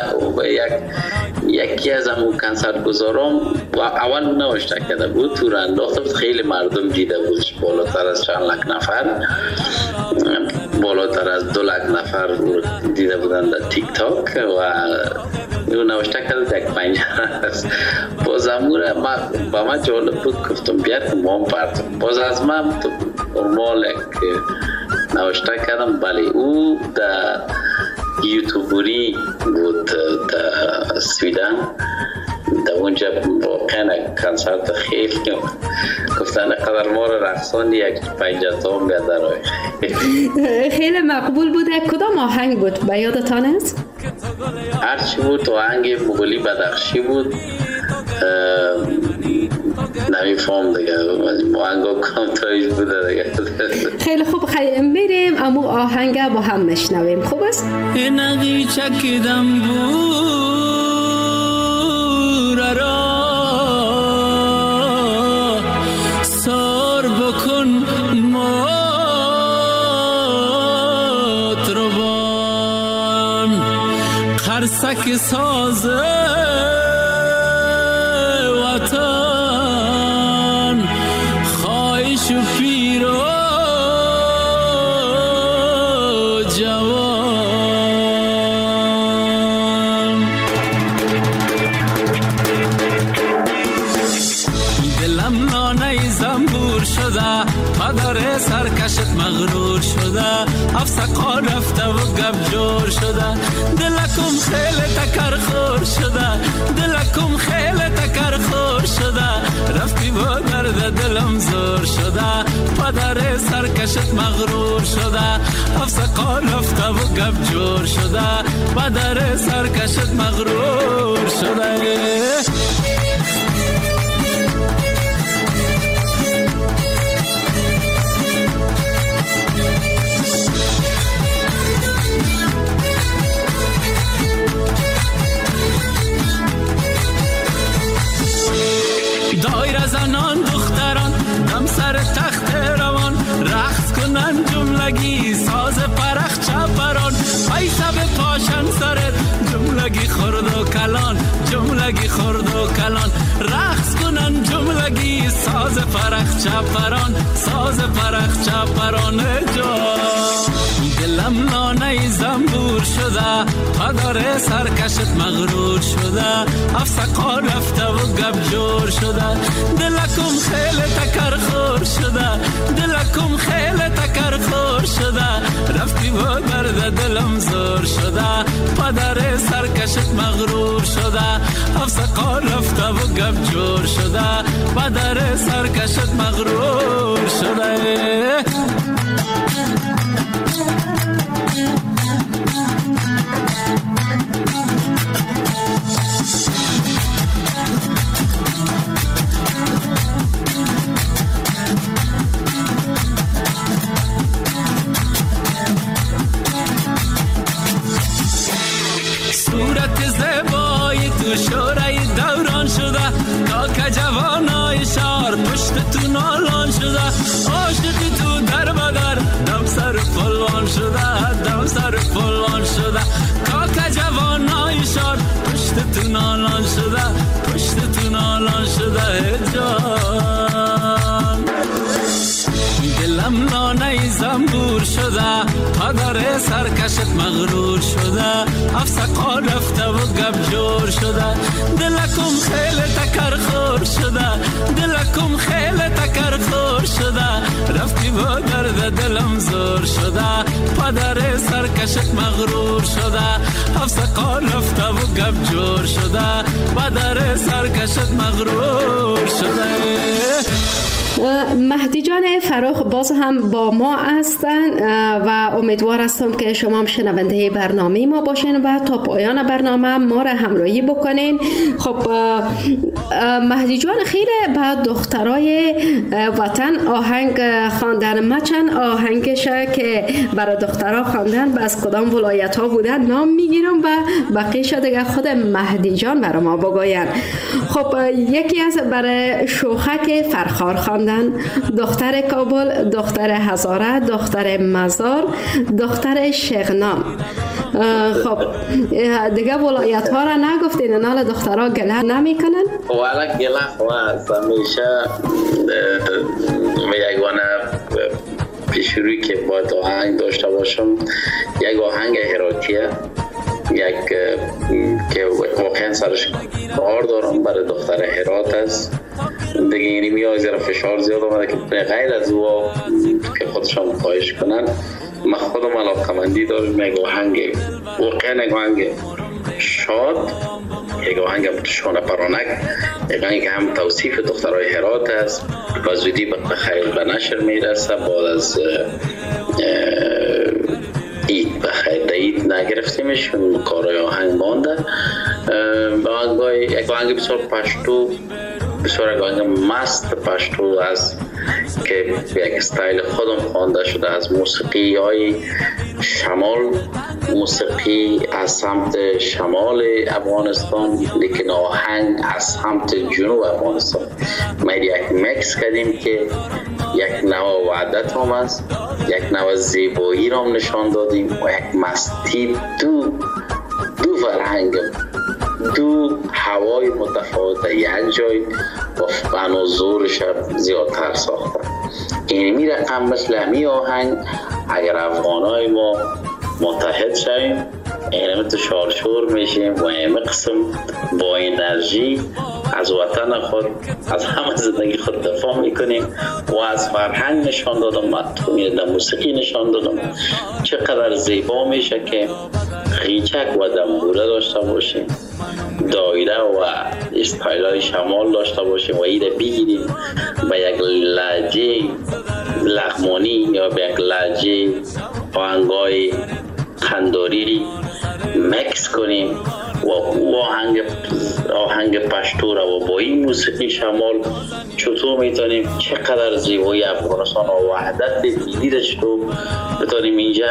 یکی از همون کنسرت گذارم و اول نوشته کرده بود، تو انداخته بود، خیلی مردم دیده بودش، بالاتر از چند لک نفر، بالاتر از 2 لک نفر دیده بودن در تیک تاک و اون نوشته کرده یک پنجه است. باز امور با من جالب بود، گفتم بیاد ما هم پرتم. باز از من نرمال که نوشته کردم بله او در یوتیوبری بود در سویدن، در اونجا واقعا کنسرت خیلی گفتن قدر ما رو رقصان یک پنجه تا هم بیادرهای خیلی مقبول بوده. کدام آهنگ بود به یادتان است؟ هرچی بود، آهنگ مغولی بدخشی بود، نمیفهم دیگه، آهنگا کامتایش بوده دیگه. خیلی خوب، میریم امو آهنگ با هم میشنویم. خوب است؟ نقی چکیدم بور را سار بکن مات روان خرسک سازه وطن خواهش و پیر و جوان. دلم لانه زنبور شده، پدر سرکشت مغرور شده، افسقا رفته و گب جور شده، دلکم خیلی تکر خور شده، دلکم خیلی تکر خور شده، رفتی با درد دلم زور شده، پدر سرکشت مغرور شده، افسقا رفته و گب جور شده، پدر سرکشت مغرور شده. جملگی ساز پرخ چپران پیسه به پاشن سرت جملگی خورد و کلان جملگی خورد و کلان رقص کنن جملگی ساز پرخ چپران ساز پرخ چپران جان دلم لانه زنبور شده پدر سرکشت مغرور شده افسقا رفته و گب جور شده دلکم خیلی تکر خور شده دلکم خیلی تکر خور شده رفتی و درد دلم زور شده پدر سرکشت مغرور شده افسقا رفته و گب جور شده پدر سرکشت مغرور شده صورت زیبای تو شوره دوران شده تا که جوانای شهر پشت تو نالان شده عاشقی تو در بدر دم سر پلوان شده دم سر پلوان شده تا که جوانای شهر پشت تو نالان شده پشت تو نالان شده جان دلم لانه زنبور شده پدر سرکشت مغرور شده افسقا رفته و گب جور شده دلکم خیلی تکر خور شده دلکم خیلی تکر خور شده رفتی و درد دلم زور شده پدر سرکشت مغرور شده افسقا رفته و گب جور شده پدر سرکشت مغرور شده. مهدی جان فراخ باز هم با ما هستند و امیدوار هستم که شما هم شنونده برنامه ما باشین و تا پایان برنامه ما را همراهی بکنین. خب مهدی جان خیلی به دخترای وطن آهنگ خواندن، ما چند آهنگش که برای دخترها خواندن از کدام ولایت ها بودن نام میگیرم و بقیه‌اش دیگه خود مهدی جان برای ما بگوین. خب یکی از برای شوخک فرخار خواندن، دختر کابل، دختر هزاره، دختر مزار، دختر شغنان. خب دیگه ولایت ها را نگفتین، نال دخترها گله نمی کنن؟ والا گله هست همیشه یگانه پیشروی که باید آهنگ داشته باشم یک آهنگ هراتیه، یک که واقعا سرش کار دارم برای دختر هرات است دیگه. یعنی میاد زیرا فشار زیاد آمده که غیر از او که خودشان خواهش کنن من خودم علاقه‌مندی دارم یک آهنگ واقعا یک آهنگ شاد، یک آهنگ شانه پرانک، یک آهنگ که هم توصیف دخترای هرات است و زودی به خیر به نشر میرسه. بعد از اید به خیر اید نگرفتیمشون کارای آهنگ مانده. یک آهنگ بسیار پشتو، بسیار آهنگ مست پشتو است که یک استایل خودم خوانده شده از موسیقی های شمال، موسیقی از سمت شمال افغانستان لیکن آهنگ از سمت جنوب افغانستان. ما یک مکس کردیم که یک نوع وحدت هم است، یک نوع زیبایی را نشان دادیم و یک مستی دو فرهنگ، دو هوای متفاوت یک جای و فن و زورش زیادتر ساخته. این رقم مثل همی آهنگ اگر افغانای ما متحد شویم اینمی تو شارشور میشیم و این قسم با انرژی از وطن خود، از همه زندگی خود دفاع میکنیم و از فرهنگ نشان دادم، در موسیقی نشان دادم چقدر زیبا میشه که خیچک و دنبوره داشته باشیم، دایره و استایلای شمال داشته باشیم و ایده بگیریم به یک لهجه لغمانی یا به یک لهجه آهنگای خنداری مکس کنیم و آهنگ پشتو را و با این موسیقی شمال چطور میتونیم چقدر زیبایی افغانستان و وحدت ملی چطور بتونیم اینجا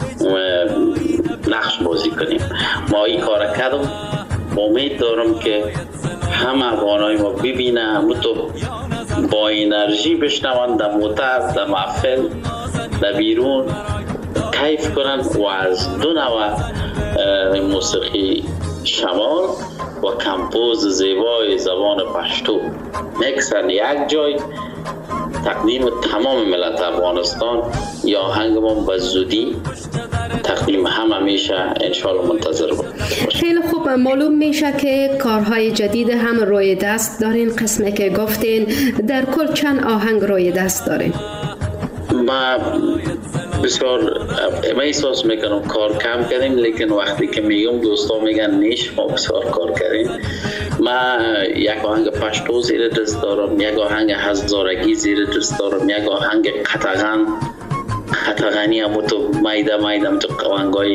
نقش بازی کنیم. ما این کار کردم، امید دارم که همه افغانای ما ببینه، تو با انرژی بشنوند در موتر در محفل در بیرون کیف کنن و از دو نوع موسیقی شمال و کمپوز زیبای زبان پشتو میکسن یک جای تقدیم تمام ملت افغانستان. یا آهنگمون به زودی تقدیم همیشه انشالله منتظر بود. خیلی خوب، معلوم میشه که کارهای جدید هم روی دست دارین. قسمی که گفتین در کل چند آهنگ روی دست دارین؟ ما بسیار احساس میکنم کار کم کردیم، لیکن وقتی که میگم دوستا میگن نیش ما بسیار کار کردیم. ما یک آهنگ پشتو زیر دست دارم، یک آهنگ هزارگی زیر دست دارم، یک آهنگ قطغنی هم تو مایده تو قوانگای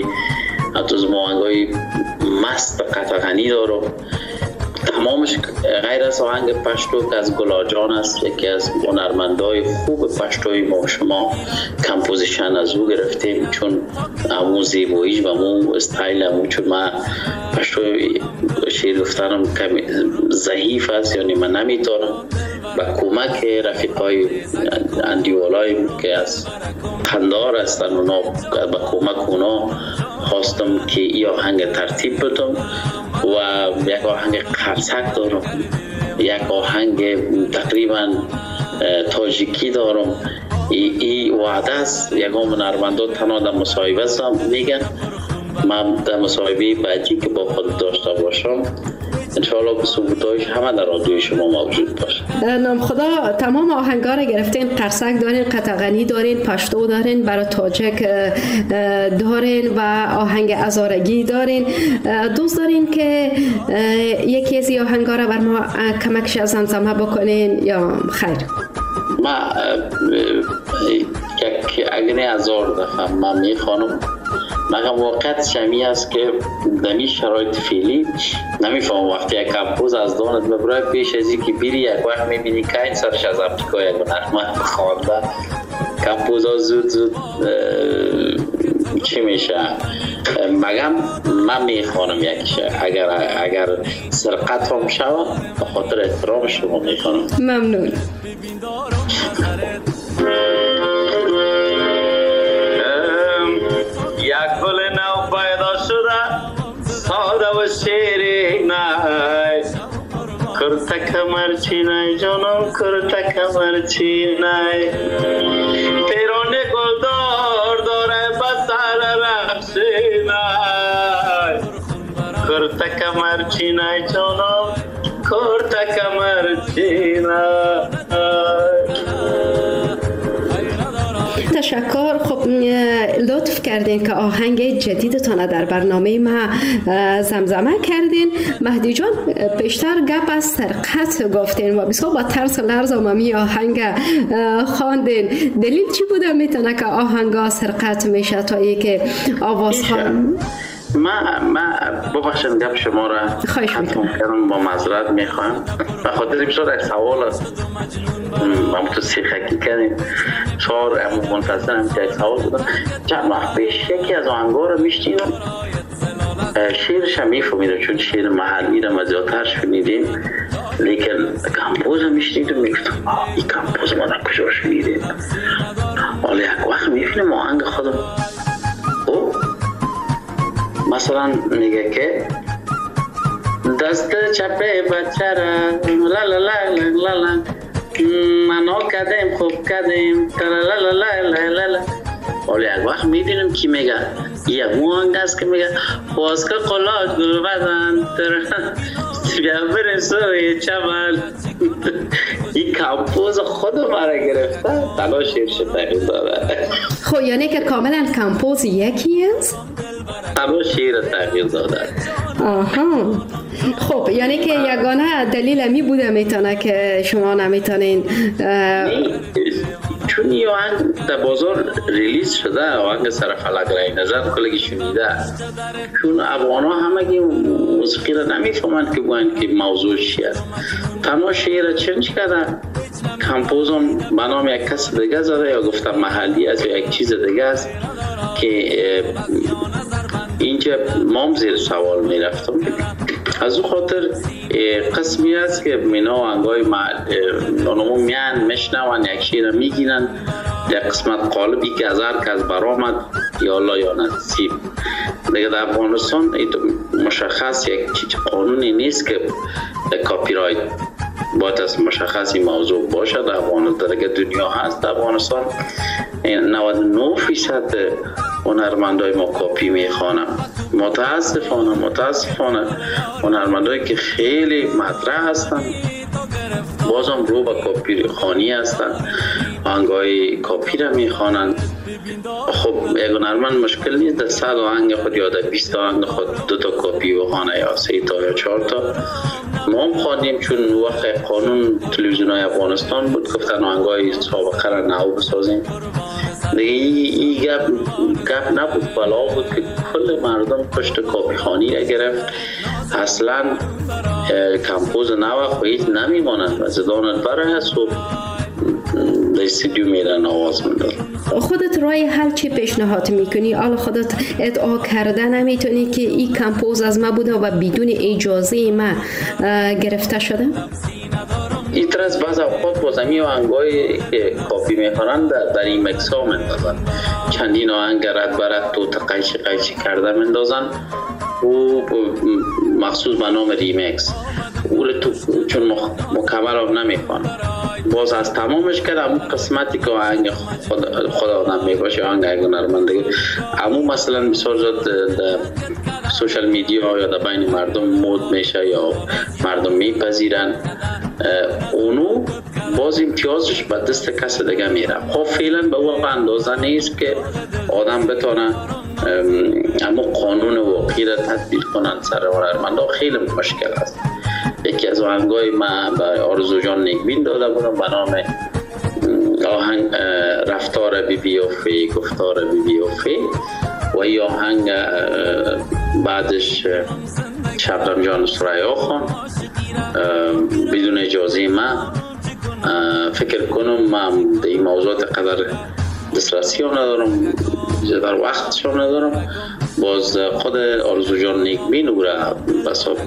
مست قطغنی دارم. تمامش غیر از آهنگ پشتو که از گلاجان است، یکی از هنرمندای خوب پشتوی ما شما کمپوزیشن از او گرفتیم، چون امو زیباییش و امو استایل امو، چون من پشتوی شعر گفتنم کمی ضعیف است، یعنی من نمیتونم با کمک رفیقای اندیوالای که از خندار هستن اونا با کمک اونا خواستم که این آهنگ ترتیب بدم و یک آهنگ قرصک دارم، یک آهنگ تقریبا تاجیکی دارم. این وعده است. یکم هنرمندا تنها در مصاحبه هستم میگن، من در مصاحبه بعدی که با خود داشته باشم انشاءالله که ثبوتایش همه در رادیوی شما موجود باشه. نام خدا تمام آهنگا را گرفتین، قرصک دارین، قطغنی دارین، پشتو دارین، برای تاجک دارین و آهنگ هزارگی دارین. دوست دارین که یکی از این آهنگا را بر ما کمکش از زمزمه بکنین یا خیر؟ ما یک اگنه 1000 دفعه من میخوانم، مگه واقعیت شمی است که دمی شرایط فعلی نمیفهم. وقتی یک کمپوز از دانت ببرای پیش از اینکه بیری یک وقت میبینی که این سرش از امریکا یک نرمه خوانده کمپوز ها زود چی میشه. مگم من میخوانم یکیشه، اگر سرقت هم شود به خاطر احترام شما میخوانم. ممنون. یک گل نو پیدا شده ساده و شیرین نای، کرتا کمر چینای جانم کرتا کمر چینای، پیران گلدار داره بسر رخشینای، کرتا کمر چینای جانم کرتا کمر چینای. تشکر. خب لطف کردین که آهنگ جدیدتان در برنامه ما زمزمه کردین. مهدی جان پیشتر گپ از سرقت گفتین و بسیار با ترس و لرز آمی آهنگ خواندین. دلیل چی بوده میتونه که آهنگا سرقت میشه تا که آواز خوان؟ من ببخشید گپ شما را کردم، با معذرت میخوام به خاطر بسیار یک سوال است. ما تو سیخکی کردیم چهار منتظرم که یک سوال بودم. چند وقت پیش یکی از آهنگا رو میشنیدم، شعرش هم میفهمیدم چون شعر محلی رو ما زیادتر شنیدیم، لیکن کمپوز رو میشنیدم میگفتم این کمپوز ما در کجا شنیدیم. حالا یک وقت میفهمیم آهنگ خودم مثلا میگه که دست چپ بچه را لا لا لا لا لا منو کدیم خوب کدیم لا لا لا لا لا. حالا یک وقت میبینم کی میگه یک موهنگ است که میگه باز که قلات گل بدن بیا بریم سوی چمن. این کمپوز خود مرا گرفته تنها شیرش تغییر داده. خب یعنی که کاملا کمپوز یکی است؟ تنها شیر تغییر داده. آها. خب یعنی که یگانه دلیل می بوده میتونه که شما نمیتونین چون این آهنگ در بازار ریلیز شده، آهنگ سرفلک رای نظر کلگی شنیده، چون افغان ها همگی موسیقی را نمیفهمند که باید که موضوع چیه. تنها شعر چنج کرده، کمپوزم به نام یک کس دیگه زده یا گفتم محلی از یک چیز دیگه است که اینجا مام زیر سوال می رفتم. از اون خاطر قسمی است که مینا و انگای نانمو میان مشنوان یک شیر میگینن یک قسمت قالب ای که از هر کس برآمد یا الله یا نصیب. دیگه در افغانستان مشخص یک قانونی نیست که کاپی رایت باید از مشخصی موضوع باشد. در افغانستان دیگه دنیا هست. در افغانستان 99% هنرمندای ما کاپی میخوانن. متاسفانه هنرمندایی که خیلی مطرح هستن بازم رو به کاپی خوانی هستن، آهنگای کاپی را میخوانند. خب یک هنرمند مشکل نیست در 100 آهنگ خود یا در 20 آهنگ خود 2 تا کاپی بخوانه یا 3 تا یا 4 تا. ما هم خواندیم چون وقت قانون تلویزیون‌های افغانستان بود گفتن آهنگای سابقه را نو بسازیم. دیگه این گپ نبود، بلا بود که کل مردم پشت کاپی خوانی را گرفت. اصلا کمپوز نو خواهید نمیمانند و زدانت برای هست و در استودیو میرن آواز میدن. خودت رای حل چی پیشنهاد میکنی؟ حالا خودت ادعا کرده نمیتونی که این کمپوز از ما بوده و بدون اجازه ما گرفته شده؟ این طرز بعض اوقات بازمی آهنگایی که کاپی میکنن در این مکس ها مندازن، چندین آهنگ رد برد تو قیچی کرده مندازن و مخصوص به نام ریمکس چون مکمل هم نمیخوان. باز از تمامش کردم قسمتی که آهنگ خود آدم میباشه آهنگ هنرمندگی امو مثلا بسیار در سوشل میدیا یا در بین مردم مود میشه یا مردم میپذیرن، اونو باز امتیازش به دست کس دیگه میره. خب فعلا به اون اندازه نیست که آدم بتونه اما قانون واقعی را تطبیق کنن سر هنرمندا. خیلی مشکل است. یکی از آهنگای من به آرزو جان نیکبین داده بودم به نام آهنگ رفتار بی و فی گفتار بی و فی و این آهنگ بعدش شبنم جان سریا خان بدون اجازه من فکر کنم من این موضوعات قدر دسترسی هم ندارم، زیادر وقتش هم ندارم. باز خود آرزو جان نیکبین او را بساب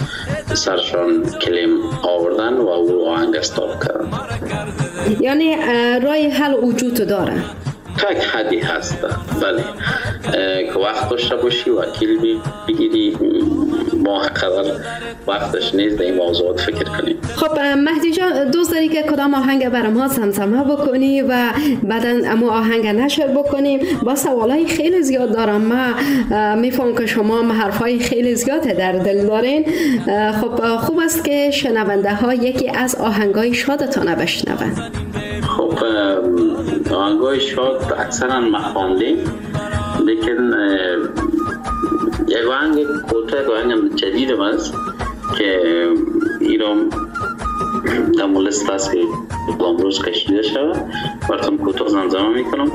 سرشان کلیم آوردن و او آهنگ استاب کردن. یعنی رای حل وجود داره؟ تا یک حدی هست بله، که وقت داشته باشی وکیل بگیری. ما قدر وقتش نیست در این موضوعات فکر کنیم. خب مهدی جان دوست داری که کدام آهنگ برای ما زمزمه بکنی و بعدا امو آهنگ نشر بکنیم؟ با سوالای خیلی زیاد دارم. من میفهم که شما حرفای خیلی زیاد در دل دارین. خب خوب است که شنونده ها یکی از آهنگای شادتان بشنون. خب آهنگای شاد اکثرا مخواندیم، لیکن یک آهنگ کوتاه آهنگ جدید است که ایران در مولست است که امروز کشیده شود. براتون کوتاه زمزمه میکنم.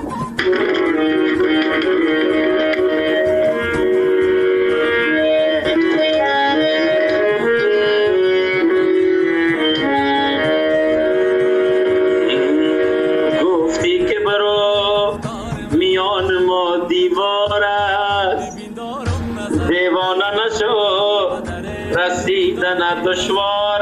رسیدن دشوار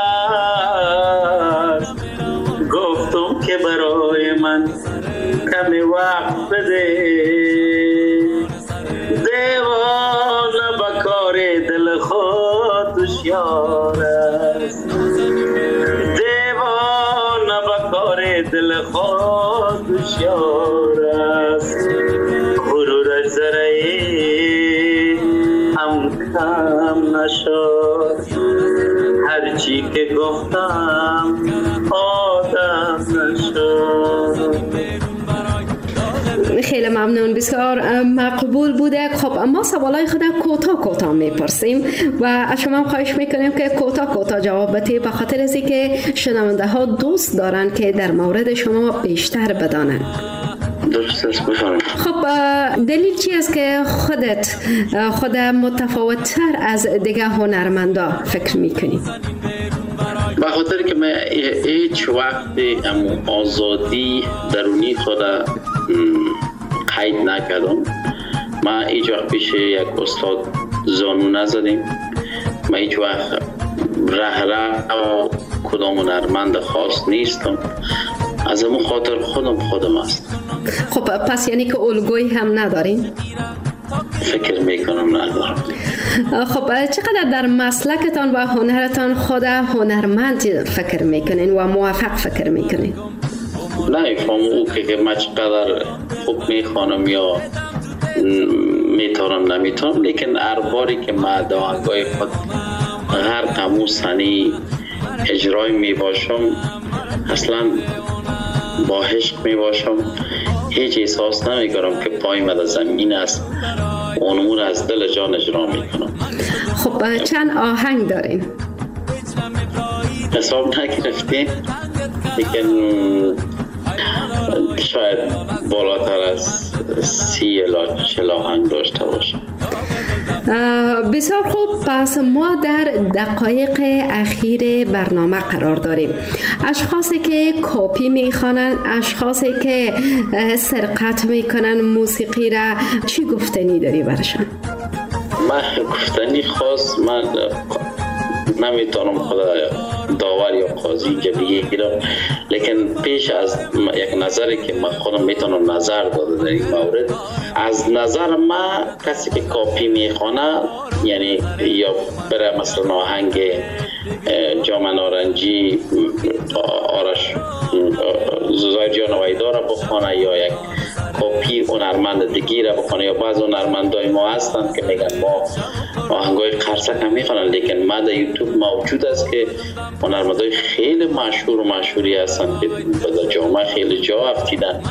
است، گفتم که برای من کمی وقت بده. دیوانه با کار دل خود دشیار است، دیوانه با کار دل خود دشیار است. غرورش ذره هم کم نشد، هرچی که گفتم آدم نشد. خیلی ممنون، بسیار مقبول بوده. خب ما سوالای خود کوتاه میپرسیم و از شما خواهش میکنیم که کوتاه جواب بدید، به خاطر از اینکه شنونده ها دوست دارن که در مورد شما بیشتر بدانند. خب دلیل چی است که خود متفاوت‌تر از دیگه هنرمندا فکر میکنی؟ به خاطر که من هیچ وقت آزادی درونی خود قید نکردم. من هیچ وقت پیش یک استاد زانو نزدیم. من هیچ وقت ره کدام هنرمند خاص نیستم. از اون خاطر خودم است. خب پس یعنی که الگویی هم ندارین؟ فکر میکنم ندارم. خب چقدر در مسلکتان و هنرتان خود هنرمند فکر میکنین و موفق فکر میکنین؟ نمیفهم او که من چقدر خوب میخوانم یا میتونم نمیتونم، لیکن هر باری که من آهنگای خود هر قاموس سنی اجرای میباشم اصلا با عشق میباشم، هیچ احساس نمیکنم که پای من زمین است، اونمون از دل جان اجرا میکنم. خب چند آهنگ دارین؟ حساب نگرفتیم، لیکن شاید بالاتر از 30 الی 40 آهنگ داشته باشم. بسیار خوب، پس ما در دقایق اخیر برنامه قرار داریم. اشخاصی که کپی میخوانند، اشخاصی که سرقت میکنن موسیقی را، چی گفتنی داری برشان؟ من گفتنی خاص من نمیتونم خدا داور یا قاضی جبریه گیرم، لیکن پیش از یک نظری که من خودم میتونم نظر داده در این مورد، از نظر من کسی که کاپی میخوانه، یعنی یا بره مثلا آهنگ جام نارنجی آرش زایر جان ویدا را بخوانه یا یک کپی هنرمند دیگه را بخوانه، یا بعض هنرمندای ما هستند که میگن ما آهنگای قرصک هم میخوانن، لیکن ما در یوتیوب موجود است که هنرمندای خیلی مشهوری هستند که در جامعه خیلی جا افتیدن.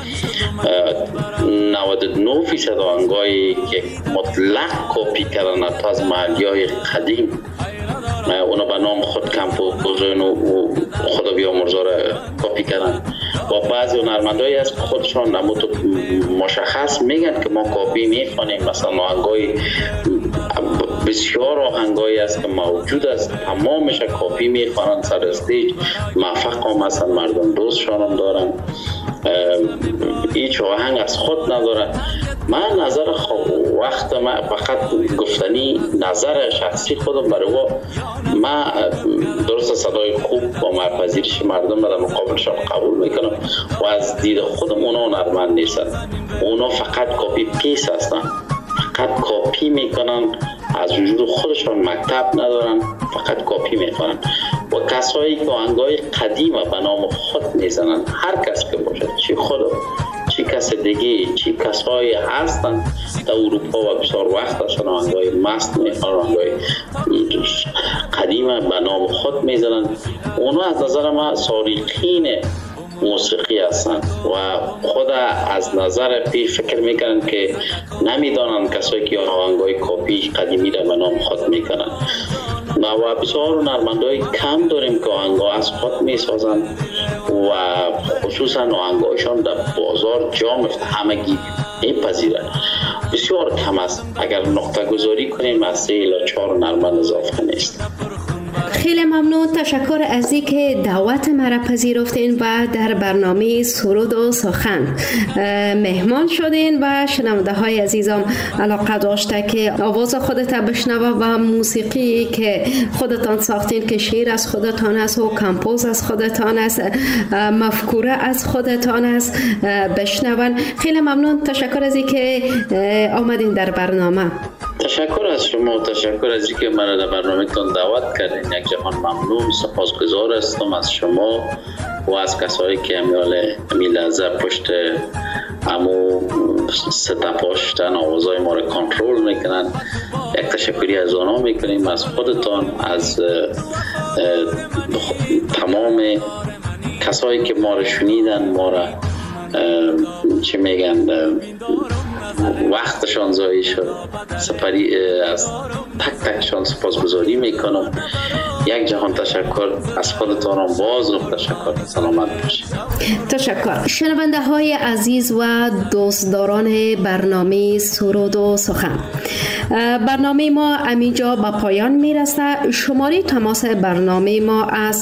99% آهنگایی که مطلق کپی کردن تا از محلیای قدیم، اونا به نام خود کمپوزین و خدا بیامرزا را کپی کردن، و بعضی هنرمندایی هست که خودشان مشخص میگن که ما کپی میخوانیم. مثلا آهنگای بسیار آهنگایی است که موجود است، تمامش کپی میخوانن، سر استیج موفق هم هستن، مردم دوستشان هم دارن، هیچ آهنگ از خود ندارن. من نظر وقت من فقط گفتنی نظر شخصی خودم برای من درست صدای خوب با مرپذیرش مردم در مقابلشان قبول میکنم و از دید خودم اونا هنرمند نیستن، اونا فقط کپی پیس هستن، فقط کپی میکنن، از وجود خودشان مکتب ندارن، فقط کپی میکنن. و کسایی که آهنگای قدیم به نام خود میزنن، هر کس که باشد، چی خود چی کس دیگه، چی کسایی هستن در اروپا و بسیار وقت هستن آهنگای مست میخوان، آهنگای قدیم به نام خود میزنن، اونا از نظر من سارقین موسیقی هستن و خود از نظر پیش فکر میکنن که نمیدانن کسایی که آهنگای کپی قدیمی را به نام خود میکنن. و بسیار هنرمندای کم داریم که آهنگا از خود میسازن و خصوصا آهنگایشان در بازار جا میفته، همگی میپذیرن. بسیار کم است، اگر نقطه گذاری کنیم از 3 الی 4 هنرمند اضافه نیست. خیلی ممنون، تشکر از اینکه دعوت مرا پذیرفتین و در برنامه سرود و سخن مهمان شدین و شنونده های عزیزم علاقه داشته که آواز خودت بشنوه و موسیقی که خودتان ساختین که شعر از خودتان است و کمپوز از خودتان است، مفکوره از خودتان است بشنون. خیلی ممنون، تشکر از اینکه آمدین در برنامه. تشکر از شما، تشکر از اینکه من در برنامه‌تان دعوت کردین. یک جهان ممنون، سپاسگزار هستم از شما و از کسایی که همین لحظه پشت همو ستپاشتن آوازهای ما رو کنترل میکنن. یک تشکری از آنها میکنیم، از خودتان، از تمام کسایی که ما رو شنیدن، ما رو چی میگن وقتشان ضایع شد، سپری از تک تکشان سپاسگزاری میکنم. یک جهان تشکر از خودتان، باز تشکر. سلامت باشید. تشکر. شنونده های عزیز و دوستداران برنامه سرود و سخن، برنامه ما همینجا به پایان میرسه. شماره تماس برنامه ما از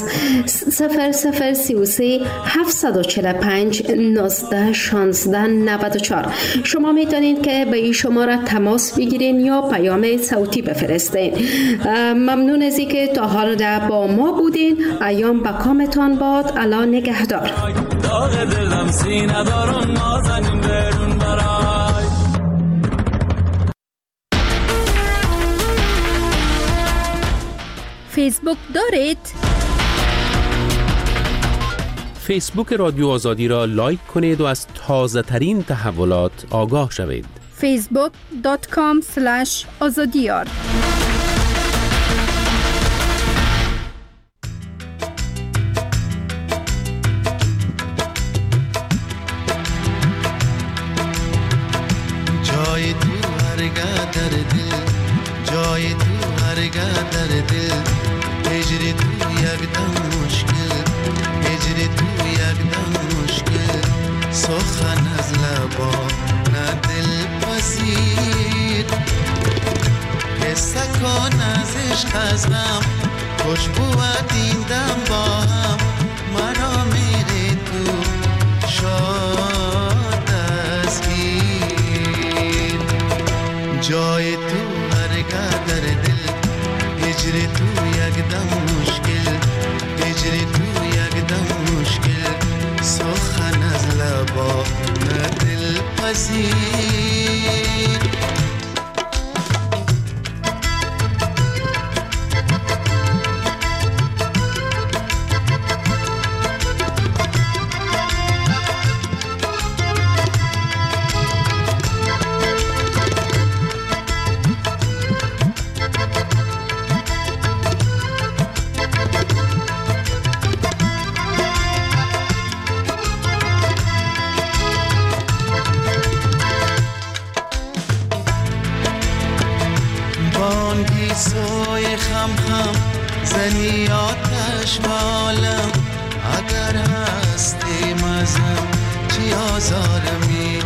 0033 745 19 16 94. شما میتونید که به این شماره تماس بگیرین یا پیام صوتی بفرستین. ممنون از اینکه تا حال با ما بودین. ایام به کامتان باد. الان نگهدار. داغ دلم سینه دارم نازنین برون برای فیسبوک دارید؟ فیسبوک رادیو آزادی را لایک کنید و از تازه ترین تحولات آگاه شوید. facebook.com/azadiyar جای تو هرگاه در دل، جای تو هرگاه در دل، هجری تو یک دم مشکل، هجری تو یک دم مشکل، سخن از لبا نه دل پذیر، قصه کن از عشق از غم، خوشبو این دم با هم، مرا میری تو شاد از گیر. جای تو هرگاه در دل، هجری تو یک دم مشکل، هجری تو یک دم مشکل، سخن از لبا نه دل پذیر. بانگی سوی خم خم زنی آتش به عالم، اگر هستی مزم چی آزارمی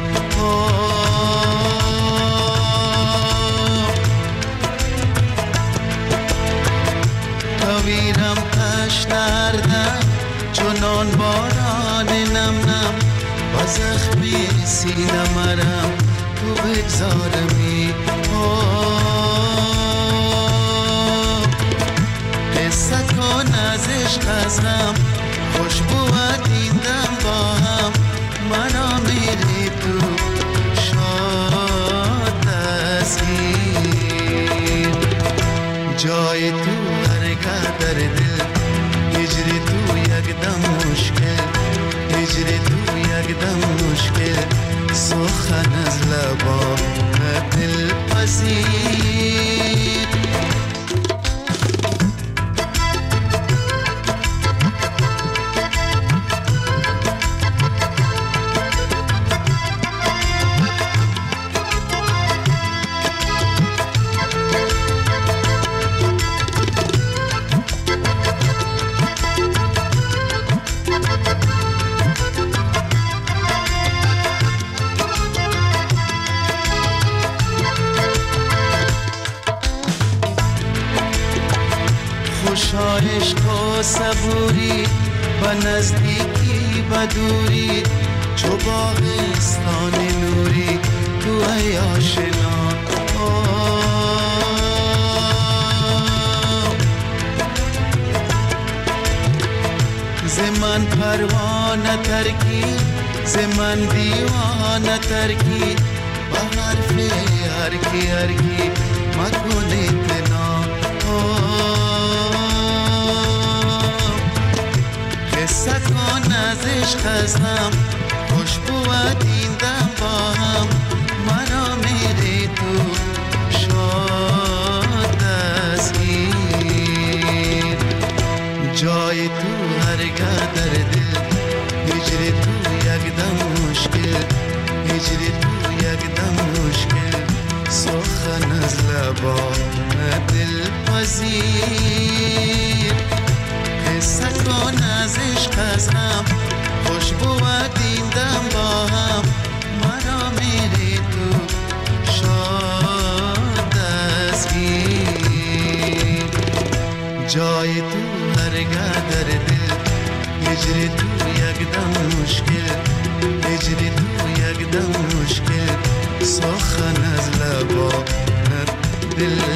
تویرم پش نردم چونان باران نم نم، با زخمی سینه مرم تو بگذارمی قصه کن از عشق از غم، خوشبو این دم با هم، مرا میری تو شاد از گیر. جای تو هرگاه در دل، هجری تو یک دم مشکل، هجری تو یک دم مشکل، سخن از لبا نه دل پذیر. خوشا عشق و صبوری، با نزدیکی با دوری، چو باغستان نوری تو ای آشنا. زمان پروانه ترکی، زمان دیوانه ترکی، با حرف هرکی هرکی مکنی تنا. قصه کن از عشق از هم، خوشبو این دم با هم، مرا میری تو شاد از گیر. جای تو هرگاه در دل، هجری تو یک دم مشکل، هجری تو یک دم مشکل، سخن از لبا نه دل پذیر. قصه کن از عشق از هم، خوشبو این دم با هم، مشکل هجری تو یک دم مشکل سخن از لبا دل